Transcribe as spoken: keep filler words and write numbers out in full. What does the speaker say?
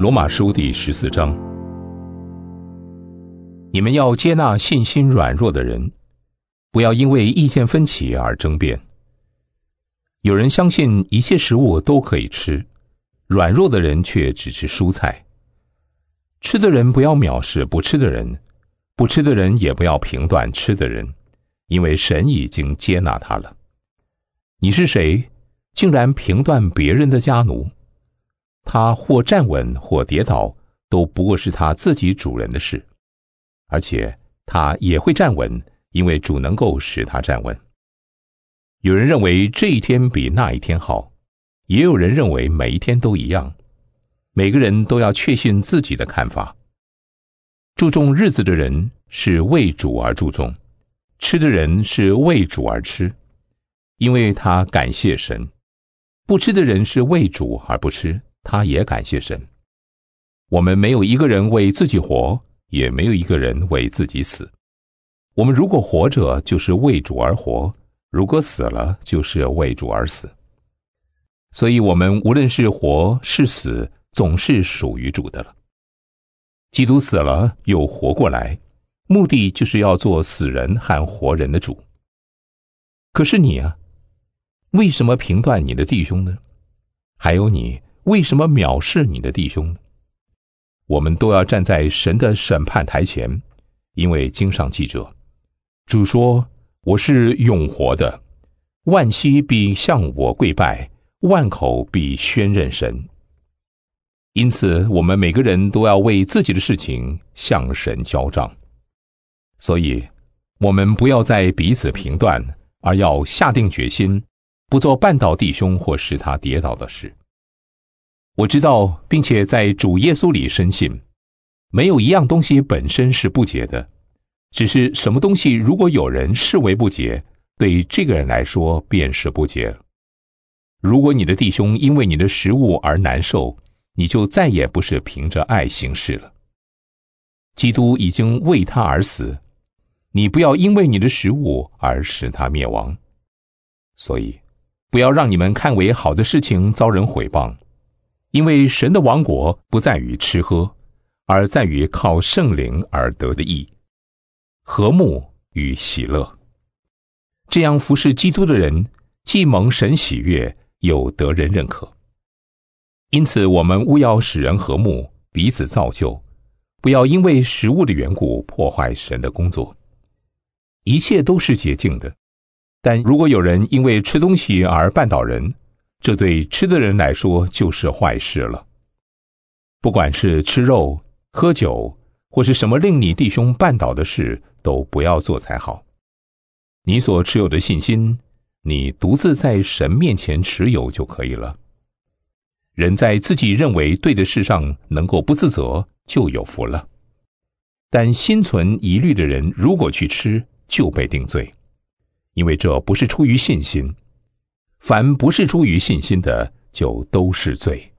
罗马书第十四章，你们要接纳信心软弱的人，不要因为意见分歧而争辩。有人相信一切食物都可以吃，软弱的人却只吃蔬菜。吃的人不要藐视不吃的人，不吃的人也不要评断吃的人，因为神已经接纳他了。你是谁，竟然评断别人的家奴？他或站稳或跌倒，都不过是他自己主人的事，而且他也会站稳，因为主能够使他站稳。有人认为这一天比那一天好，也有人认为每一天都一样。每个人都要确信自己的看法。注重日子的人是为主而注重，吃的人是为主而吃，因为他感谢神。不吃的人是为主而不吃，他也感谢神。我们没有一个人为自己活，也没有一个人为自己死。我们如果活着，就是为主而活；如果死了，就是为主而死。所以我们无论是活是死，总是属于主的了。基督死了又活过来，目的就是要做死人和活人的主。可是你啊，为什么评断你的弟兄呢？还有你，为什么藐视你的弟兄呢？我们都要站在神的审判台前，因为经上记着，主说：我是永活的，万膝必向我跪拜，万口必宣认神。因此我们每个人都要为自己的事情向神交账。所以我们不要再彼此评断，而要下定决心，不做绊倒弟兄或使他跌倒的事。我知道并且在主耶稣里深信，没有一样东西本身是不洁的，只是什么东西如果有人视为不洁，对这个人来说便是不洁了。如果你的弟兄因为你的食物而难受，你就再也不是凭着爱行事了。基督已经为他而死，你不要因为你的食物而使他灭亡。所以不要让你们看为好的事情遭人毁谤，因为神的王国不在于吃喝，而在于靠圣灵而得的义、和睦与喜乐。这样服侍基督的人，既蒙神喜悦，又得人认可。因此我们务要使人和睦，彼此造就，不要因为食物的缘故破坏神的工作。一切都是洁净的，但如果有人因为吃东西而绊倒人，这对吃的人来说就是坏事了。不管是吃肉、喝酒，或是什么令你弟兄绊倒的事，都不要做才好。你所持有的信心，你独自在神面前持有就可以了。人在自己认为对的事上能够不自责，就有福了。但心存疑虑的人如果去吃，就被定罪，因为这不是出于信心。凡不是出于信心的，就都是罪。